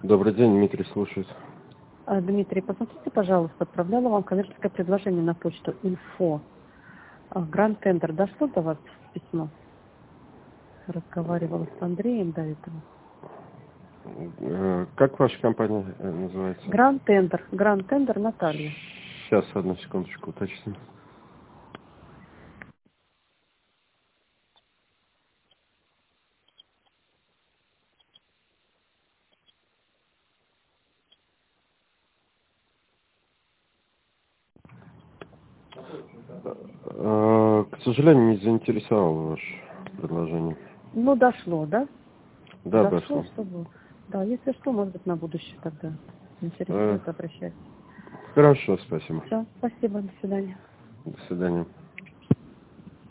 Добрый день, Дмитрий слушает. Дмитрий, посмотрите, пожалуйста, отправляла вам коммерческое предложение на почту info. Гранд Тендер. Дошло до вас письмо? Разговаривала с Андреем до этого. Как ваша компания называется? Гранд Тендер. Гранд Тендер Наталья. Сейчас, одну секундочку, уточню. К сожалению, не заинтересовало ваше предложение. Ну, дошло, да? Да, дошло. Чтобы... Да, если что, может быть, на будущее тогда. Интересует, обращайтесь. Хорошо, спасибо. Все, спасибо, до свидания. До свидания.